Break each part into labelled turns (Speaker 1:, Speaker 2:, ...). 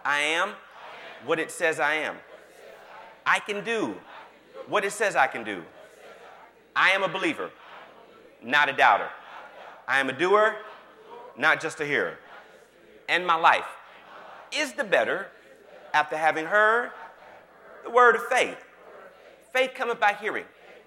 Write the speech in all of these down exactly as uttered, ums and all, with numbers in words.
Speaker 1: I am what it says I am. I can do what it says I can do. I am a believer, not a doubter. I am a doer, not just a hearer. And my life is the better after having heard the word of faith. Faith cometh by hearing,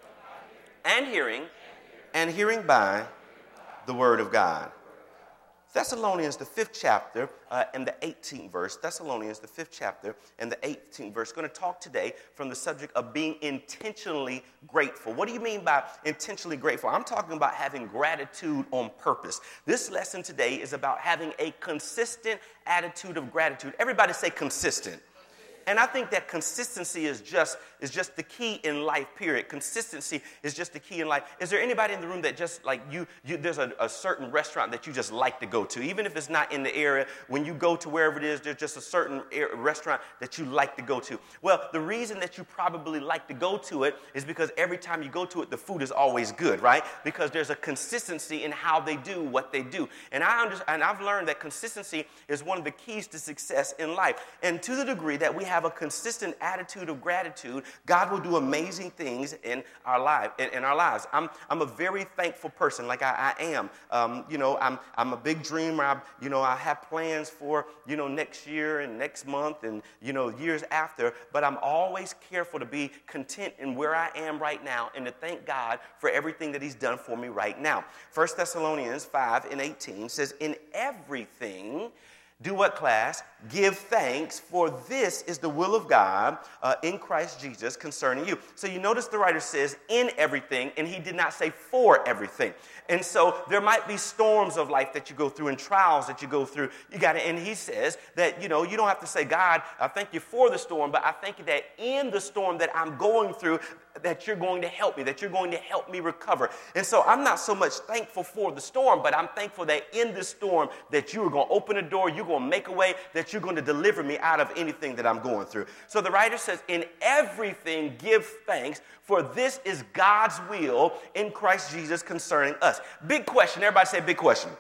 Speaker 1: and hearing, and hearing by the word of God. Thessalonians, the fifth chapter, uh, and the eighteenth verse. Thessalonians, the fifth chapter, and the eighteenth verse. We're going to talk today from the subject of being intentionally grateful. What do you mean by intentionally grateful? I'm talking about having gratitude on purpose. This lesson today is about having a consistent attitude of gratitude. Everybody say consistent. And I think that consistency is just is just the key in life, period. Consistency is just the key in life. Is there anybody in the room that just like you, you there's a, a certain restaurant that you just like to go to, even if it's not in the area? When you go to wherever it is, there's just a certain air, restaurant that you like to go to. Well, the reason that you probably like to go to it is because every time you go to it, the food is always good, right? Because there's a consistency in how they do what they do. And, I under, and I've learned that consistency is one of the keys to success in life. And to the degree that we have a consistent attitude of gratitude, God will do amazing things in our life. In, in our lives, I'm I'm a very thankful person, like I, I am. Um, you know, I'm I'm a big dreamer. I, you know, I have plans for you know next year and next month and you know years after. But I'm always careful to be content in where I am right now and to thank God for everything that He's done for me right now. First Thessalonians five and eighteen says, "In everything." Do what, class? Give thanks, for this is the will of God uh, in Christ Jesus concerning you. So you notice the writer says in everything, and he did not say for everything. And so there might be storms of life that you go through and trials that you go through. You got to, and he says that, you know, you don't have to say, God, I thank you for the storm, but I thank you that in the storm that I'm going through, that you're going to help me, that you're going to help me recover. And so I'm not so much thankful for the storm, but I'm thankful that in the storm that you are going to open a door, you're going to make a way, that you're going to deliver me out of anything that I'm going through. So the writer says, in everything give thanks, for this is God's will in Christ Jesus concerning us. Big question. Everybody say big question.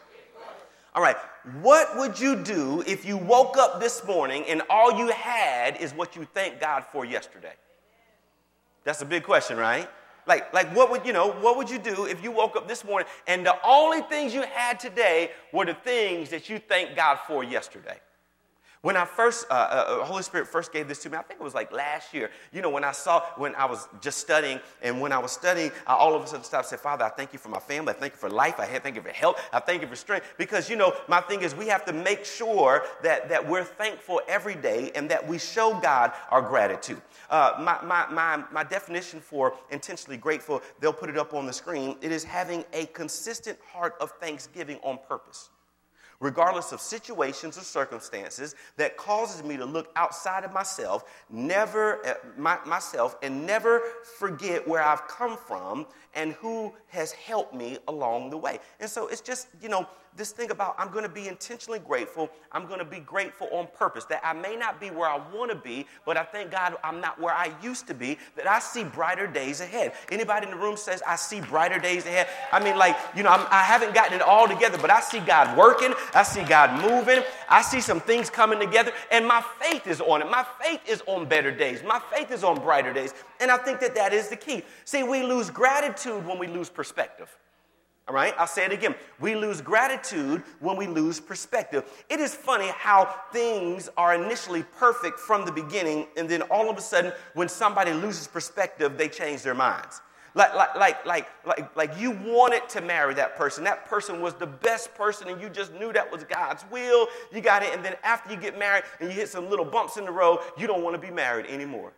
Speaker 1: All right. What would you do if you woke up this morning and all you had is what you thanked God for yesterday? That's a big question, right? Like, like what would you know? What would you do if you woke up this morning and the only things you had today were the things that you thanked God for yesterday? When I first, uh, uh, Holy Spirit first gave this to me, I think it was like last year. You know, when I saw, when I was just studying, and when I was studying, I all of a sudden stopped and said, Father, I thank you for my family. I thank you for life. I thank you for health. I thank you for strength. Because, you know, my thing is we have to make sure that, that we're thankful every day and that we show God our gratitude. Uh, my, my, my, my definition for intentionally grateful, they'll put it up on the screen. It is having a consistent heart of thanksgiving on purpose, regardless of situations or circumstances, that causes me to look outside of myself, never uh, my, myself, and never forget where I've come from and who has helped me along the way. And so it's just, you know, this thing about I'm going to be intentionally grateful. I'm going to be grateful on purpose, that I may not be where I want to be, but I thank God I'm not where I used to be, that I see brighter days ahead. Anybody in the room says, I see brighter days ahead? I mean, like, you know, I'm, I haven't gotten it all together, but I see God working. I see God moving. I see some things coming together, and my faith is on it. My faith is on better days. My faith is on brighter days, and I think that that is the key. See, we lose gratitude when we lose perspective. All right, I'll say it again. We lose gratitude when we lose perspective. It is funny how things are initially perfect from the beginning, and then all of a sudden, when somebody loses perspective, they change their minds. Like, like, like, like, like, like you wanted to marry that person. That person was the best person, and you just knew that was God's will. You got it, and then after you get married and you hit some little bumps in the road, you don't want to be married anymore.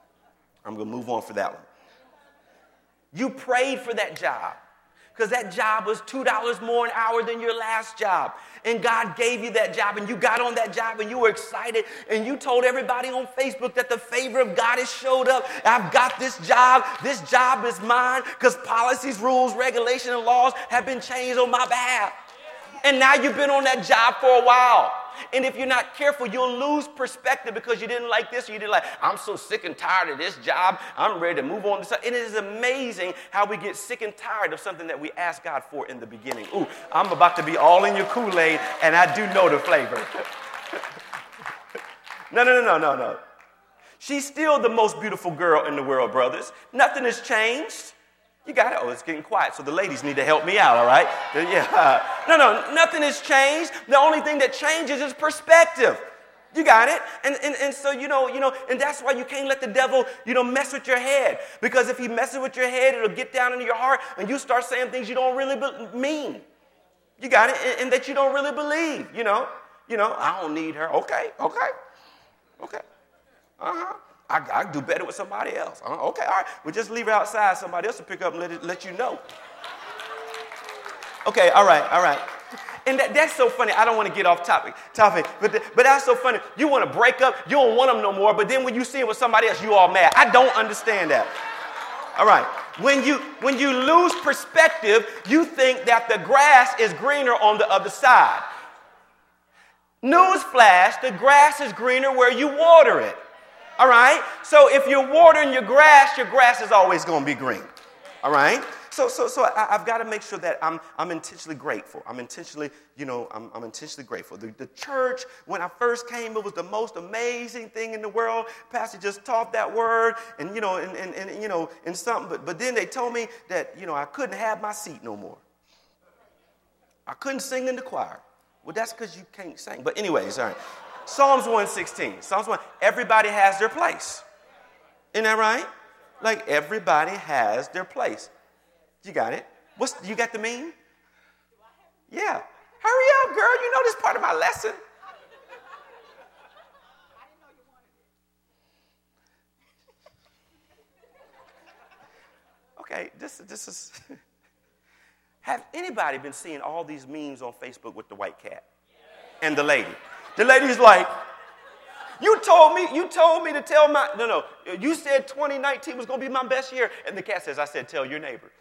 Speaker 1: I'm going to move on for that one. You prayed for that job, because that job was two dollars more an hour than your last job. And God gave you that job, and you got on that job, and you were excited, and you told everybody on Facebook that the favor of God has showed up. I've got this job. This job is mine, because policies, rules, regulations, and laws have been changed on my behalf. And now you've been on that job for a while. And if you're not careful, you'll lose perspective because you didn't like this or you didn't like, I'm so sick and tired of this job. I'm ready to move on to something. And it is amazing how we get sick and tired of something that we asked God for in the beginning. Ooh, I'm about to be all in your Kool-Aid, and I do know the flavor. No, no, no, no, no, no. She's still the most beautiful girl in the world, brothers. Nothing has changed. You got it? Oh, it's getting quiet, so the ladies need to help me out, all right? Yeah. No, no, nothing has changed. The only thing that changes is perspective. You got it? And, and and so, you know, you know, and that's why you can't let the devil, you know, mess with your head. Because if he messes with your head, it'll get down into your heart and you start saying things you don't really be- mean. You got it? And, and that you don't really believe, you know. You know, I don't need her. Okay, okay, okay. Uh-huh. I, I do better with somebody else. Uh, okay, all right. We'll just leave her outside. Somebody else will pick up and let, it, let you know. Okay, all right, all right. And that, that's so funny. I don't want to get off topic, topic, but, the, but that's so funny. You want to break up. You don't want them no more. But then when you see it with somebody else, you all mad. I don't understand that. All right. When you, when you lose perspective, you think that the grass is greener on the other side. Newsflash, the grass is greener where you water it. All right? So if you're watering your grass, your grass is always going to be green. All right? So so so I, I've got to make sure that I'm I'm intentionally grateful. I'm intentionally, you know, I'm, I'm intentionally grateful. The, the church, when I first came, it was the most amazing thing in the world. Pastor just taught that word and, you know, and, and, and you know, and something. But, but then they told me that, you know, I couldn't have my seat no more. I couldn't sing in the choir. Well, that's because you can't sing. But anyways, all right. Psalms one sixteen. Psalms one. Everybody has their place. Isn't that right? Like everybody has their place. You got it? What's you got the meme? Yeah. Hurry up, girl. You know this part of my lesson. Okay, this this is. Have anybody been seeing all these memes on Facebook with the white cat and the lady? The lady's like, you told me, you told me to tell my, no, no, you said twenty nineteen was going to be my best year. And the cat says, I said, tell your neighbor.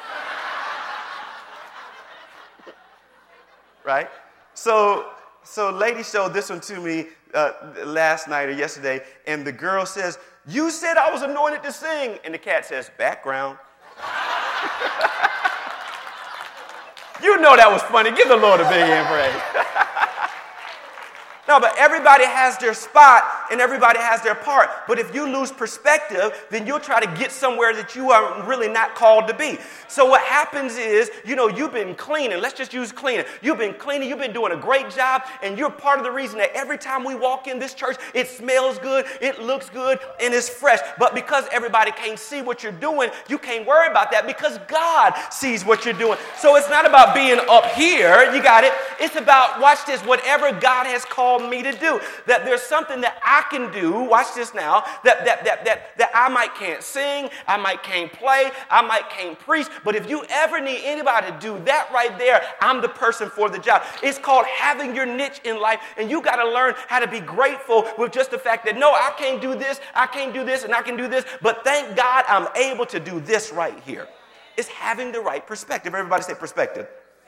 Speaker 1: Right? So, so lady showed this one to me uh, last night or yesterday, and the girl says, you said I was anointed to sing. And the cat says, background. You know that was funny. Give the Lord a big hand praise. No, but everybody has their spot and everybody has their part. But if you lose perspective, then you'll try to get somewhere that you are really not called to be. So what happens is, you know, you've been cleaning. Let's just use cleaning. You've been cleaning. You've been doing a great job. And you're part of the reason that every time we walk in this church, it smells good, it looks good, and it's fresh. But because everybody can't see what you're doing, you can't worry about that because God sees what you're doing. So it's not about being up here. You got it. It's about, watch this, whatever God has called me to do, that there's something that I can do, watch this now, that that that that that I might can't sing, I might can't play, I might can't preach, but if you ever need anybody to do that right there, I'm the person for the job. It's called having your niche in life, and you got to learn how to be grateful with just the fact that no, I can't do this, I can't do this, and I can do this, but thank God I'm able to do this right here. It's having the right perspective. Everybody say perspective.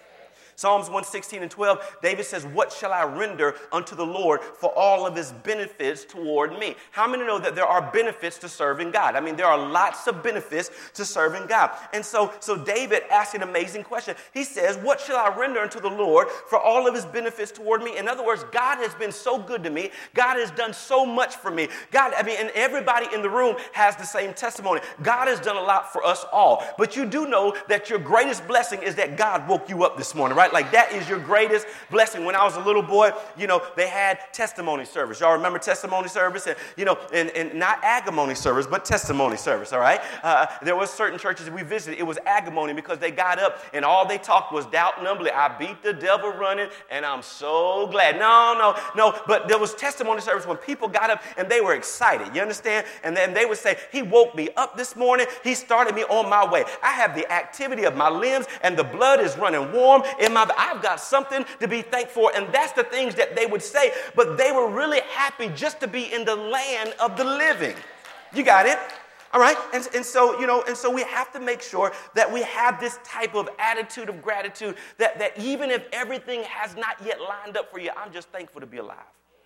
Speaker 1: Psalms one sixteen and twelve, David says, what shall I render unto the Lord for all of his benefits toward me? How many know that there are benefits to serving God? I mean, there are lots of benefits to serving God. And so, so David asked an amazing question. He says, what shall I render unto the Lord for all of his benefits toward me? In other words, God has been so good to me. God has done so much for me. God, I mean, and everybody in the room has the same testimony. God has done a lot for us all. But you do know that your greatest blessing is that God woke you up this morning, right? Like that is your greatest blessing. When I was a little boy, you know, they had testimony service. Y'all remember testimony service? And, you know, and, and not agamony service, but testimony service, all right? Uh, there was certain churches that we visited. It was agamony because they got up and all they talked was doubt and unbelief. I beat the devil running and I'm so glad. No, no, no. But there was testimony service when people got up and they were excited. You understand? And then they would say, he woke me up this morning. He started me on my way. I have the activity of my limbs and the blood is running warm in my I've got something to be thankful for. And that's the things that they would say. But they were really happy just to be in the land of the living. You got it? All right. And, and so, you know, and so we have to make sure that we have this type of attitude of gratitude that, that even if everything has not yet lined up for you, I'm just thankful to be alive.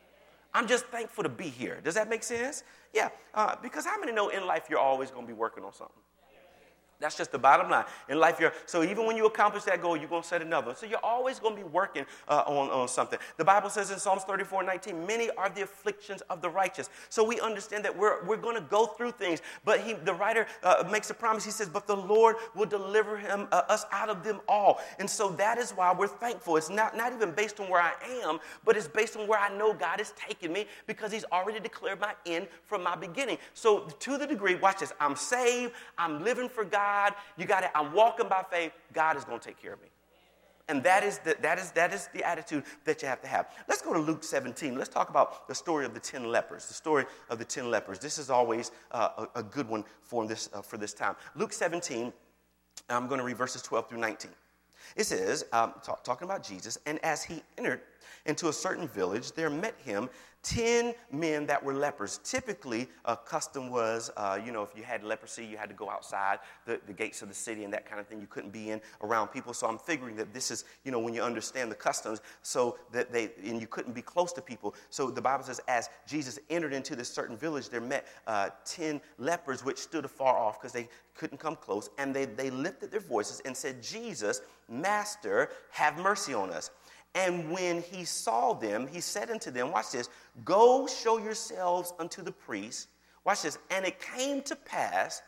Speaker 1: I'm just thankful to be here. Does that make sense? Yeah. Uh, because how many know in life you're always going to be working on something? That's just the bottom line. In life, you're, so even when you accomplish that goal, you're going to set another one. So you're always going to be working uh, on, on something. The Bible says in Psalms thirty-four nineteen, many are the afflictions of the righteous. So we understand that we're, we're going to go through things. But he, the writer uh, makes a promise. He says, but the Lord will deliver him, uh, us out of them all. And so that is why we're thankful. It's not, not even based on where I am, but it's based on where I know God has taken me because he's already declared my end from my beginning. So to the degree, watch this, I'm saved, I'm living for God. God, you got it. I'm walking by faith. God is going to take care of me. And that is, the, that, is, that is the attitude that you have to have. Let's go to Luke seventeen. Let's talk about the story of the ten lepers, the story of the ten lepers. This is always uh, a, a good one for this, uh, for this time. Luke seventeen, I'm going to read verses twelve through nineteen. It says, um, talk, talking about Jesus, and as he entered into a certain village, there met him ten men that were lepers. Typically, a custom was, uh, you know, if you had leprosy, you had to go outside the, the gates of the city and that kind of thing. You couldn't be in around people. So I'm figuring that this is, you know, when you understand the customs, so that they, and you couldn't be close to people. So the Bible says, as Jesus entered into this certain village, there met uh, ten lepers, which stood afar off because they couldn't come close. And they, they lifted their voices and said, Jesus, Master, have mercy on us. And when he saw them, he said unto them, watch this, go show yourselves unto the priests. Watch this. And it came to pass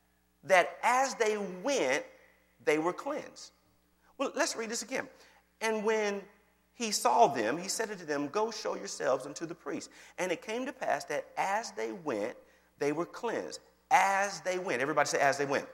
Speaker 1: that as they went, they were cleansed. Well, let's read this again. And when he saw them, he said unto them, go show yourselves unto the priests. And it came to pass that as they went, they were cleansed. As they went. Everybody say, as they went.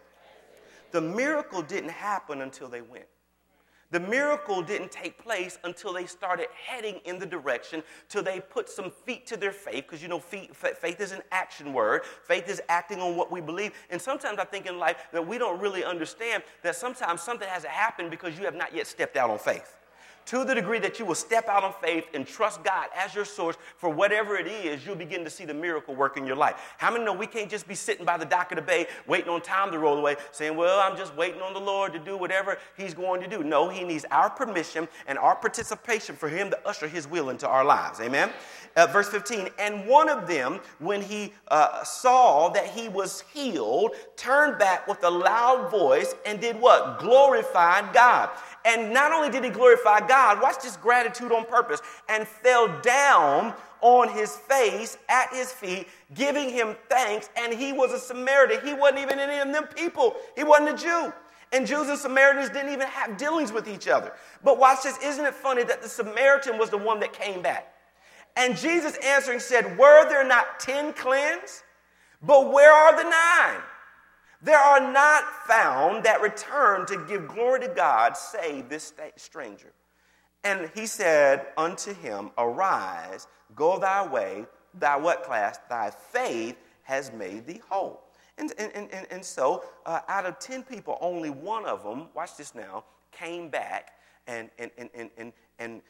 Speaker 1: The miracle didn't happen until they went. The miracle didn't take place until they started heading in the direction, till they put some feet to their faith, because you know feet, faith is an action word. Faith is acting on what we believe. And sometimes I think in life that we don't really understand that sometimes something hasn't happened because you have not yet stepped out on faith. To the degree that you will step out on faith and trust God as your source for whatever it is, you'll begin to see the miracle work in your life. How many know we can't just be sitting by the dock of the bay waiting on time to roll away saying, well, I'm just waiting on the Lord to do whatever he's going to do. No, he needs our permission and our participation for him to usher his will into our lives. Amen? Uh, verse fifteen, and one of them, when he uh, saw that he was healed, turned back with a loud voice and did what? Glorified God. And not only did he glorify God, watch this gratitude on purpose, and fell down on his face at his feet, giving him thanks. And he was a Samaritan. He wasn't even any of them people. He wasn't a Jew. And Jews and Samaritans didn't even have dealings with each other. But watch this. Isn't it funny that the Samaritan was the one that came back? And Jesus answering said, were there not ten cleansed? But where are the nine? There are not found that return to give glory to God, save this stranger. And he said unto him, arise, go thy way, thy what class? Thy faith has made thee whole. And, and, and, and so uh, out of ten people, only one of them, watch this now, came back and, and, and, and, and, and,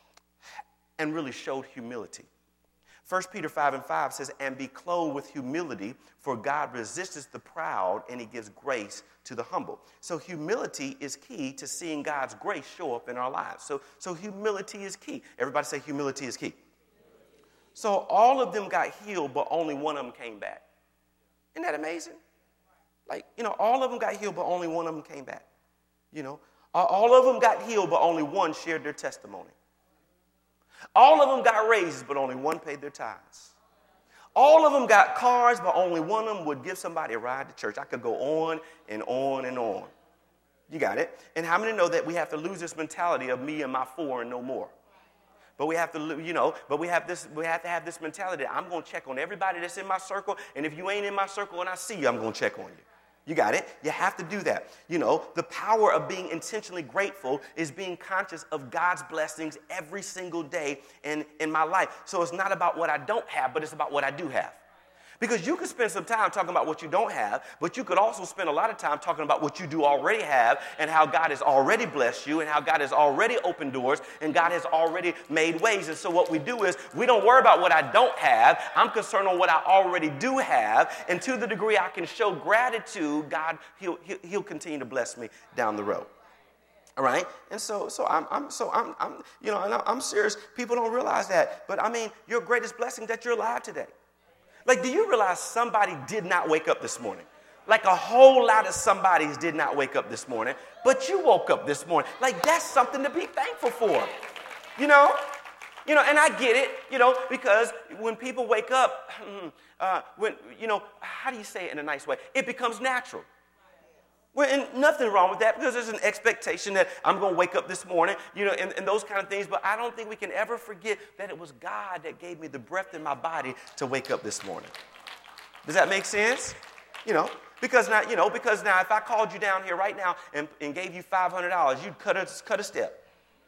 Speaker 1: and really showed humility. First Peter five and five says, and be clothed with humility, for God resisteth the proud, and he gives grace to the humble. So humility is key to seeing God's grace show up in our lives. So, so humility is key. Everybody say humility is key. So all of them got healed, but only one of them came back. Isn't that amazing? Like, you know, all of them got healed, but only one of them came back. You know, all of them got healed, but only one shared their testimony. All of them got raises, but only one paid their tithes. All of them got cars, but only one of them would give somebody a ride to church. I could go on and on and on. You got it? And how many know that we have to lose this mentality of me and my four and no more? But we have to, you know, but we have this, we have to have this mentality that I'm going to check on everybody that's in my circle, and if you ain't in my circle and I see you, I'm going to check on you. You got it? You have to do that. You know, the power of being intentionally grateful is being conscious of God's blessings every single day in, in my life. So it's not about what I don't have, but it's about what I do have. Because you could spend some time talking about what you don't have, but you could also spend a lot of time talking about what you do already have and how God has already blessed you and how God has already opened doors and God has already made ways. And so what we do is we don't worry about what I don't have. I'm concerned on what I already do have. And to the degree I can show gratitude, God, he'll, he'll, he'll continue to bless me down the road. All right, and so, so I'm, I'm, so I'm, I'm, you know, and I'm, I'm serious. People don't realize that, but I mean, your greatest blessing that you're alive today. Like, do you realize somebody did not wake up this morning? Like a whole lot of somebodies did not wake up this morning, but you woke up this morning. Like that's something to be thankful for. You know? You know, and I get it, you know, because when people wake up, uh, when, you know, how do you say it in a nice way? It becomes natural. Well, and nothing wrong with that because there's an expectation that I'm going to wake up this morning, you know, and, and those kind of things. But I don't think we can ever forget that it was God that gave me the breath in my body to wake up this morning. Does that make sense? You know, because now, you know, because now if I called you down here right now and, and gave you five hundred dollars, you'd cut a, cut a step.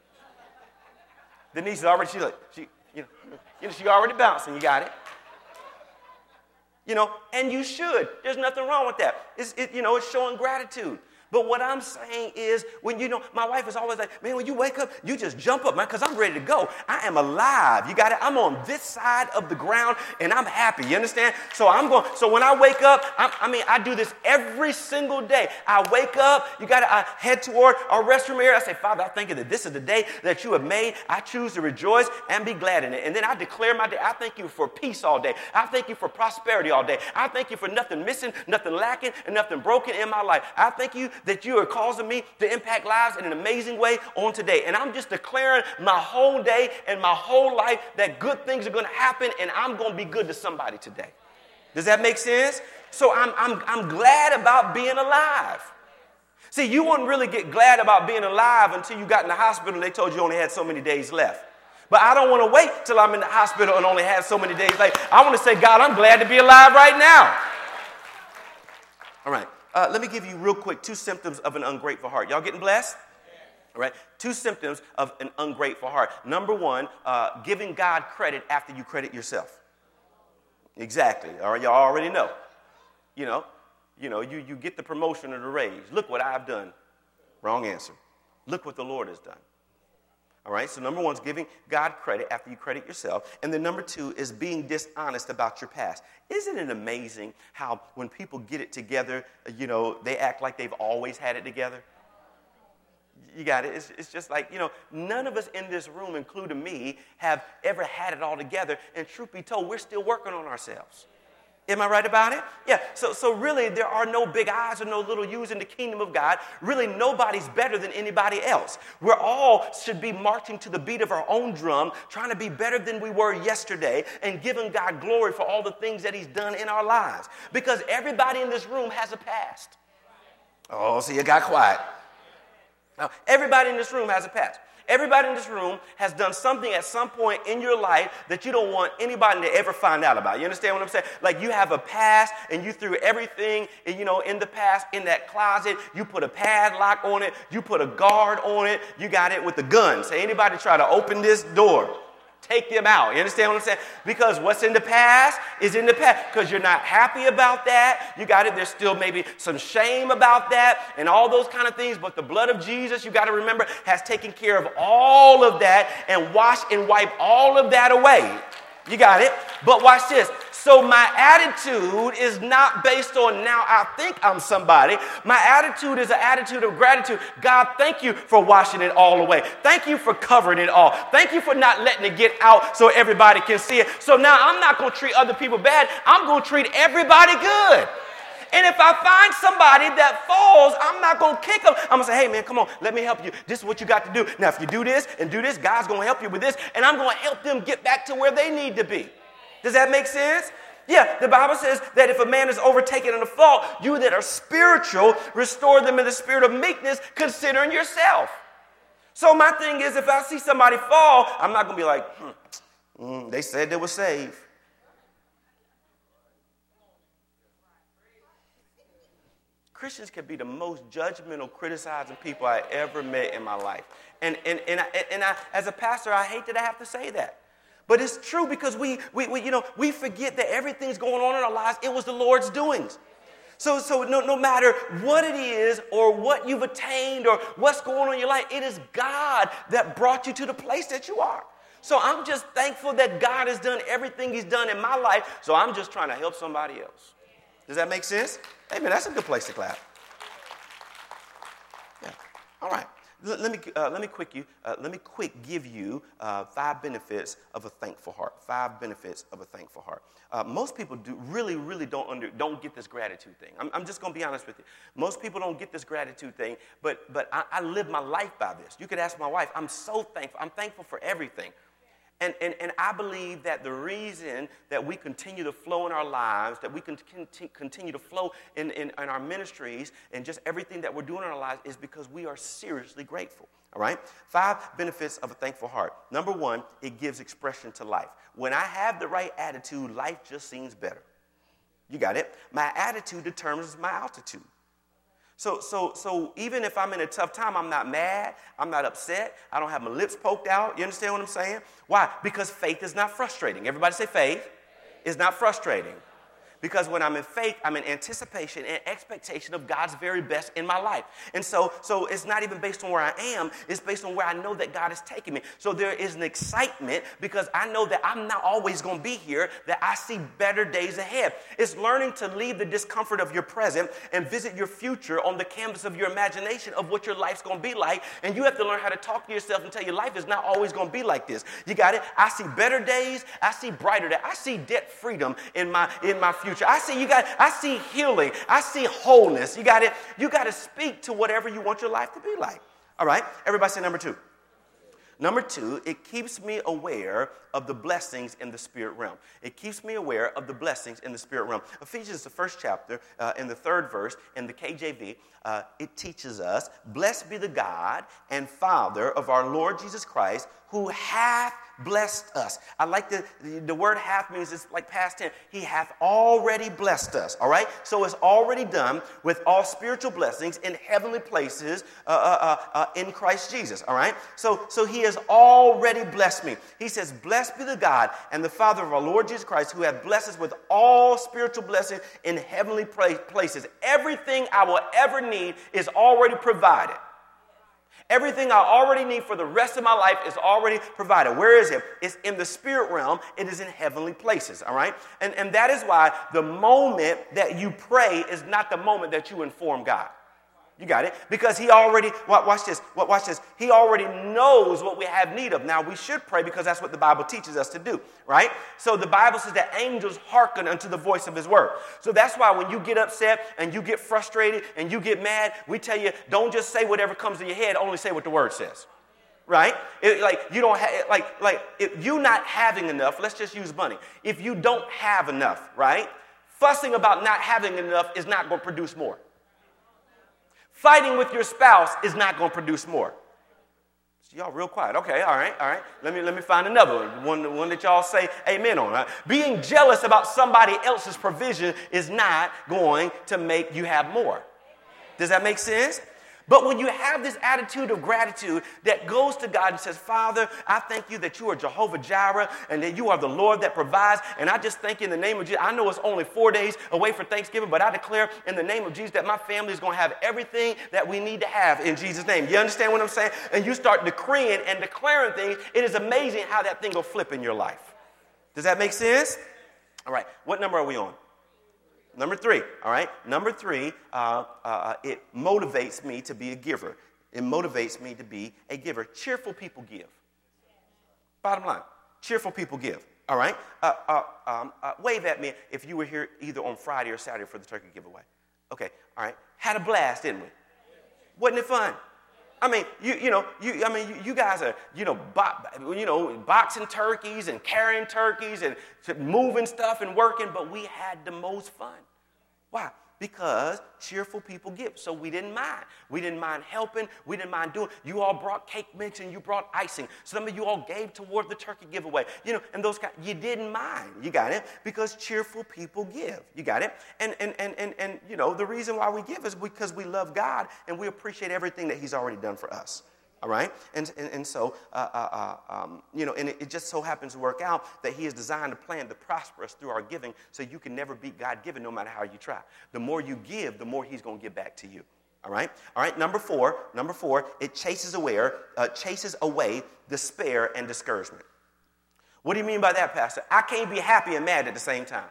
Speaker 1: Denise is already, she's like, she, you know, you know, she already bouncing. You got it. You know, and you should. There's nothing wrong with that. It's, it, you know, it's showing gratitude. But what I'm saying is when, you know, my wife is always like, man, when you wake up, you just jump up, man, because I'm ready to go. I am alive. You got it? I'm on this side of the ground, and I'm happy. You understand? So I'm going, so when I wake up, I'm, I mean, I do this every single day. I wake up, you got to head toward our restroom area. I say, Father, I thank you that this is the day that you have made. I choose to rejoice and be glad in it. And then I declare my day. I thank you for peace all day. I thank you for prosperity all day. I thank you for nothing missing, nothing lacking, and nothing broken in my life. I thank you that you are causing me to impact lives in an amazing way on today. And I'm just declaring my whole day and my whole life that good things are going to happen and I'm going to be good to somebody today. Does that make sense? So I'm, I'm, I'm glad about being alive. See, you wouldn't really get glad about being alive until you got in the hospital and they told you only had so many days left. But I don't want to wait till I'm in the hospital and only have so many days left. I want to say, God, I'm glad to be alive right now. All right. Uh, let me give you real quick two symptoms of an ungrateful heart. Y'all getting blessed? All right. Two symptoms of an ungrateful heart. Number one, uh, giving God credit after you credit yourself. Exactly. All right. Y'all already know. You know, you know, you, you get the promotion or the raise. Look what I've done. Wrong answer. Look what the Lord has done. All right, so number one is giving God credit after you credit yourself. And then number two is being dishonest about your past. Isn't it amazing how when people get it together, you know, they act like they've always had it together? You got it. It's, it's just like, you know, none of us in this room, including me, have ever had it all together. And truth be told, we're still working on ourselves. Am I right about it? Yeah, so so really there are no big I's or no little U's in the kingdom of God. Really nobody's better than anybody else. We're all should be marching to the beat of our own drum, trying to be better than we were yesterday and giving God glory for all the things that he's done in our lives. Because everybody in this room has a past. Oh, so you got quiet. Now, everybody in this room has a past. Everybody in this room has done something at some point in your life that you don't want anybody to ever find out about. You understand what I'm saying? Like you have a past and you threw everything, you know, in the past in that closet. You put a padlock on it. You put a guard on it. You got it with a gun. Say anybody try to open this door, take them out. You understand what I'm saying? Because what's in the past is in the past. Because you're not happy about that. You got it. There's still maybe some shame about that and all those kind of things. But the blood of Jesus, you got to remember, has taken care of all of that and washed and wiped all of that away. You got it. But watch this. So my attitude is not based on now I think I'm somebody. My attitude is an attitude of gratitude. God, thank you for washing it all away. Thank you for covering it all. Thank you for not letting it get out so everybody can see it. So now I'm not going to treat other people bad. I'm going to treat everybody good. And if I find somebody that falls, I'm not going to kick them. I'm going to say, hey, man, come on, let me help you. This is what you got to do. Now, if you do this and do this, God's going to help you with this, and I'm going to help them get back to where they need to be. Does that make sense? Yeah, the Bible says that if a man is overtaken in a fault, you that are spiritual, restore them in the spirit of meekness, considering yourself. So my thing is, if I see somebody fall, I'm not going to be like, hmm, mm, they said they were saved. Christians can be the most judgmental, criticizing people I ever met in my life. And, and, and, I, and I, as a pastor, I hate that I have to say that. But it's true because we, we, we, you know, we forget that everything's going on in our lives. It was the Lord's doings. So, so no, no matter what it is or what you've attained or what's going on in your life, it is God that brought you to the place that you are. So I'm just thankful that God has done everything he's done in my life. So I'm just trying to help somebody else. Does that make sense? Hey, man, that's a good place to clap. Yeah. All right. Let, let me uh, let me quick you uh, let me quick give you uh, five benefits of a thankful heart. Five benefits of a thankful heart. Uh, most people do really really don't under don't get this gratitude thing. I'm, I'm just going to be honest with you. Most people don't get this gratitude thing, but but I, I live my life by this. You could ask my wife. I'm so thankful. I'm thankful for everything. And, and, and I believe that the reason that we continue to flow in our lives, that we can continue to flow in, in, in our ministries and just everything that we're doing in our lives is because we are seriously grateful. All right? Five benefits of a thankful heart. Number one, it gives expression to life. When I have the right attitude, life just seems better. You got it? My attitude determines my altitude. So, so, so even if I'm in a tough time, I'm not mad, I'm not upset, I don't have my lips poked out. You understand what I'm saying? Why? Because faith is not frustrating. Everybody say faith is not frustrating. Because when I'm in faith, I'm in anticipation and expectation of God's very best in my life. And so, so it's not even based on where I am. It's based on where I know that God is taking me. So there is an excitement because I know that I'm not always going to be here, that I see better days ahead. It's learning to leave the discomfort of your present and visit your future on the canvas of your imagination of what your life's going to be like. And you have to learn how to talk to yourself and tell your life is not always going to be like this. You got it? I see better days. I see brighter days. I see debt freedom in my, in my future. I see you got I see healing. I see wholeness. You got it. You got to speak to whatever you want your life to be like. All right? Everybody say number two. Number two, it keeps me aware of the blessings in the spirit realm. It keeps me aware of the blessings in the spirit realm. Ephesians, the first chapter, uh, in the third verse, in the K J V, uh, it teaches us, blessed be the God and Father of our Lord Jesus Christ, who hath blessed us. I like the, the, the word hath means it's like past tense. He hath already blessed us, all right? So it's already done with all spiritual blessings in heavenly places uh, uh, uh, in Christ Jesus, all right? So, so he has already blessed me. He says, blessed be the God and the Father of our Lord Jesus Christ, who hath blessed us with all spiritual blessings in heavenly places. Everything I will ever need is already provided. Everything I already need for the rest of my life is already provided. Where is it? It's in the spirit realm. It is in heavenly places, all right? And, and that is why the moment that you pray is not the moment that you inform God. You got it? Because he already, watch this, watch this. He already knows what we have need of. Now, we should pray because that's what the Bible teaches us to do, right? So the Bible says that angels hearken unto the voice of his word. So that's why when you get upset and you get frustrated and you get mad, we tell you, don't just say whatever comes to your head, only say what the word says. Right? It, like you don't have, like, like if you not having enough, let's just use money. If you don't have enough, right? Fussing about not having enough is not going to produce more. Fighting with your spouse is not going to produce more. So y'all real quiet. Okay, all right, all right. Let me let me find another one, one, one that y'all say amen on. Right? Being jealous about somebody else's provision is not going to make you have more. Does that make sense? But when you have this attitude of gratitude that goes to God and says, Father, I thank you that you are Jehovah Jireh and that you are the Lord that provides. And I just thank you in the name of Jesus. I know it's only four days away for Thanksgiving, but I declare in the name of Jesus that my family is going to have everything that we need to have in Jesus' name. You understand what I'm saying? And you start decreeing and declaring things. It is amazing how that thing will flip in your life. Does that make sense? All right. What number are we on? Number three, all right? Number three, uh, uh, it motivates me to be a giver. It motivates me to be a giver. Cheerful people give. Bottom line, cheerful people give, all right? Uh, uh, um, uh, wave at me if you were here either on Friday or Saturday for the turkey giveaway. Okay, all right? Had a blast, didn't we? Wasn't it fun? I mean, you you know, you I mean, you, you guys are, you know, bo- you know, boxing turkeys and carrying turkeys and moving stuff and working, but we had the most fun. Why? Because cheerful people give. So we didn't mind. We didn't mind helping. We didn't mind doing. You all brought cake mix and you brought icing. Some of you all gave toward the turkey giveaway. You know, and those guys, you didn't mind. You got it? Because cheerful people give. You got it? And and and and and you know, the reason why we give is because we love God and we appreciate everything that He's already done for us. All right? And and, and so, uh, uh, uh, um, you know, and it, it just so happens to work out that He has designed a plan to prosper us through our giving so you can never beat God-given no matter how you try. The more you give, the more He's going to give back to you. All right? All right, number four, number four, it chases away, uh, chases away despair and discouragement. What do you mean by that, Pastor? I can't be happy and mad at the same time.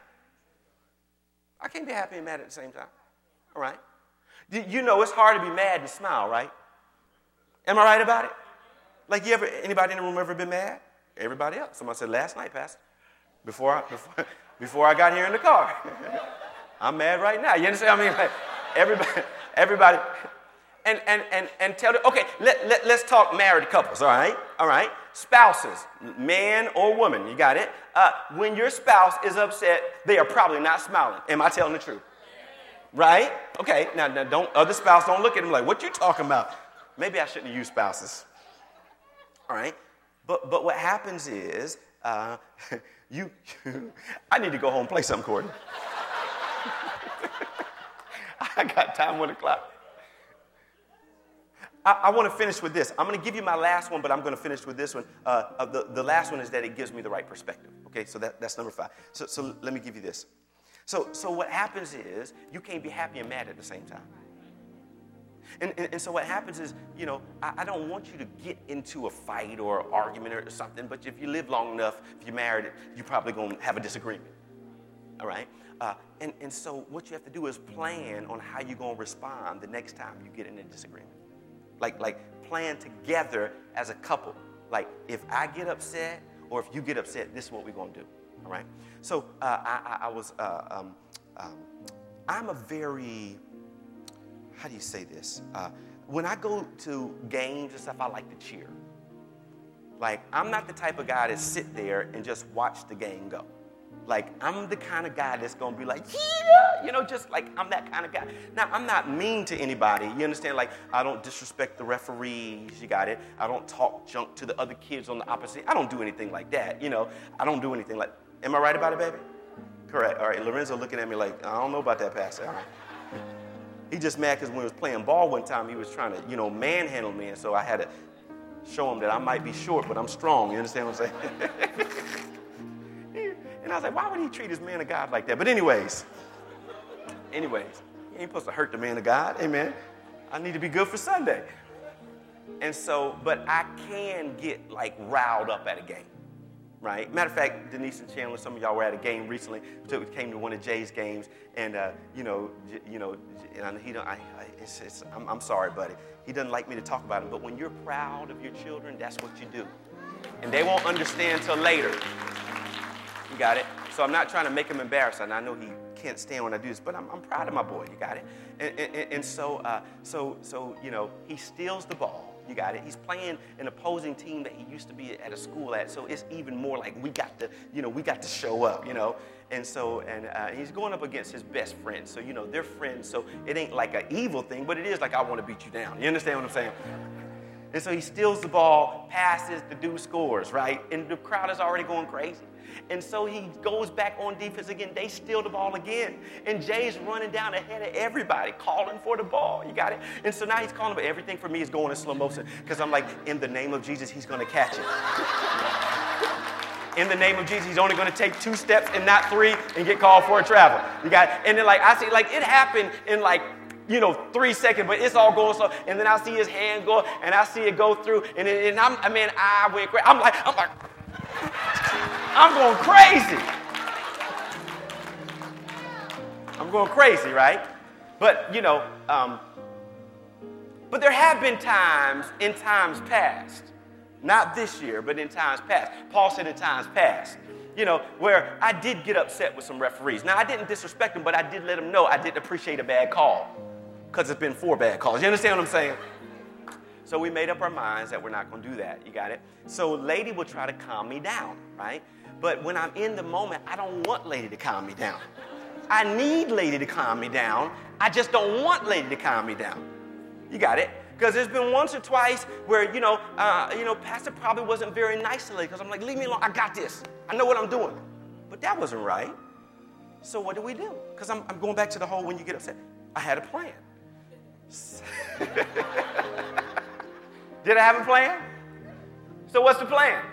Speaker 1: I can't be happy and mad at the same time. All right? You know it's hard to be mad and smile, right? Am I right about it? Like, you ever, anybody in the room ever been mad? Everybody else. Somebody said, last night, Pastor, before I, before, before I got here in the car. I'm mad right now. You understand what I mean? Like, everybody, everybody. And, and, and, and tell them, okay, let, let, let's talk married couples, all right? All right? Spouses, man or woman, you got it? Uh, when your spouse is upset, they are probably not smiling. Am I telling the truth? Right? Okay, now, now don't, other spouse don't look at them like, what you talking about? Maybe I shouldn't have used spouses. All right? But, but what happens is, uh, you, I need to go home and play something, Courtney. I got time on the clock. I, I want to finish with this. I'm going to give you my last one, but I'm going to finish with this one. Uh, uh, the, the last one is that it gives me the right perspective. Okay, so that, that's number five. So, so let me give you this. So, so what happens is you can't be happy and mad at the same time. And, and, and so what happens is, you know, I, I don't want you to get into a fight or an argument or something, but if you live long enough, if you're married, you're probably going to have a disagreement. All right? Uh, and, and so what you have to do is plan on how you're going to respond the next time you get in a disagreement. Like, like plan together as a couple. Like, if I get upset or if you get upset, this is what we're going to do. All right? So uh, I, I, I was, uh, um, um, I'm a very, how do you say this? Uh, when I go to games and stuff, I like to cheer. Like, I'm not the type of guy that sit there and just watch the game go. Like, I'm the kind of guy that's going to be like, yeah, you know, just like I'm that kind of guy. Now, I'm not mean to anybody. You understand? Like, I don't disrespect the referees. You got it? I don't talk junk to the other kids on the opposite. I don't do anything like that. You know, I don't do anything like, am I right about it, baby? Correct. All right. Lorenzo looking at me like, I don't know about that, Pastor. All right. He just mad because when he was playing ball one time, he was trying to, you know, manhandle me. And so I had to show him that I might be short, but I'm strong. You understand what I'm saying? And I was like, why would he treat his man of God like that? But anyways, anyways, he ain't supposed to hurt the man of God. Amen. I need to be good for Sunday. And so, but I can get like riled up at a game, right? Matter of fact, Denise and Chandler, some of y'all were at a game recently. We came to one of Jay's games, and uh, you know, you know, and he don't. I, I, it's, it's, I'm, I'm sorry, buddy. He doesn't like me to talk about him. But when you're proud of your children, that's what you do, and they won't understand till later. You got it? So I'm not trying to make him embarrassed, and I know he can't stand when I do this, but I'm, I'm proud of my boy. You got it? And, and, and so, uh, so, so, you know, he steals the ball. You got it? He's playing an opposing team that he used to be at a school at, so it's even more like we got to, you know, we got to show up, you know? And so, and uh, he's going up against his best friend. So, you know, they're friends, so it ain't like an evil thing, but it is like I want to beat you down. You understand what I'm saying? And so he steals the ball, passes, the dude scores, right? And the crowd is already going crazy. And so he goes back on defense again. They steal the ball again. And Jay's running down ahead of everybody, calling for the ball. You got it? And so now he's calling, but everything for me is going in slow motion because I'm like, in the name of Jesus, he's going to catch it. In the name of Jesus, he's only going to take two steps and not three and get called for a travel. You got it? And then like I see, like it happened in like, you know, three seconds, but it's all going slow. And then I see his hand go, and I see it go through, and, it, and I'm, I mean, I went crazy. I'm like, I'm like, I'm going crazy. I'm going crazy, right? But, you know, um, but there have been times in times past, not this year, but in times past. Paul said in times past, you know, where I did get upset with some referees. Now, I didn't disrespect them, but I did let them know I didn't appreciate a bad call because it's been four bad calls. You understand what I'm saying? So we made up our minds that we're not going to do that. You got it? So Lady will try to calm me down, right? But when I'm in the moment, I don't want Lady to calm me down. I need Lady to calm me down. I just don't want Lady to calm me down. You got it? Because there's been once or twice where, you know, uh, you know, Pastor probably wasn't very nice to Lady because I'm like, leave me alone. I got this. I know what I'm doing. But that wasn't right. So what do we do? Because I'm, I'm going back to the whole when you get upset. I had a plan. Did I have a plan? So what's the plan?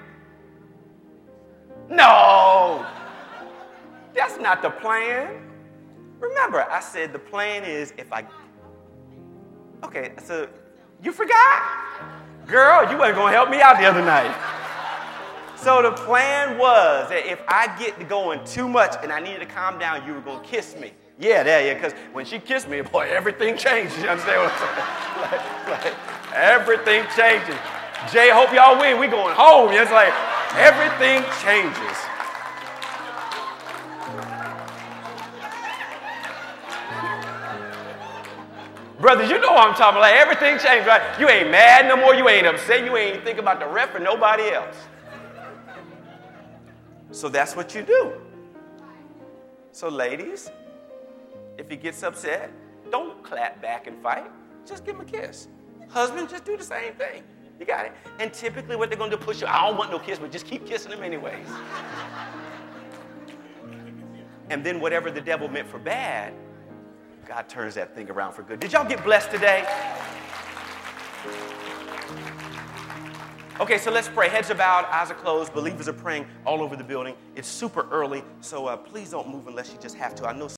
Speaker 1: No. That's not the plan. Remember, I said the plan is if I... Okay, so you forgot? Girl, you weren't going to help me out the other night. So the plan was that if I get going too much and I needed to calm down, you were going to kiss me. Yeah, there, yeah, because when she kissed me, boy, everything changed. You understand what I'm saying? like, like, Everything changes. Jay, hope y'all win. We going home. It's like everything changes. Brothers, you know what I'm talking about. Like, everything changed, right? You ain't mad no more. You ain't upset. You ain't thinking about the ref or nobody else. So that's what you do. So ladies, if he gets upset, don't clap back and fight. Just give him a kiss. Husband, just do the same thing. You got it. And typically what they're going to do, push you. I don't want no kiss, but just keep kissing them anyways. And then whatever the devil meant for bad, God turns that thing around for good. Did y'all get blessed today? Okay, so let's pray. Heads are bowed, eyes are closed. Believers are praying all over the building. It's super early, so uh, please don't move unless you just have to. I know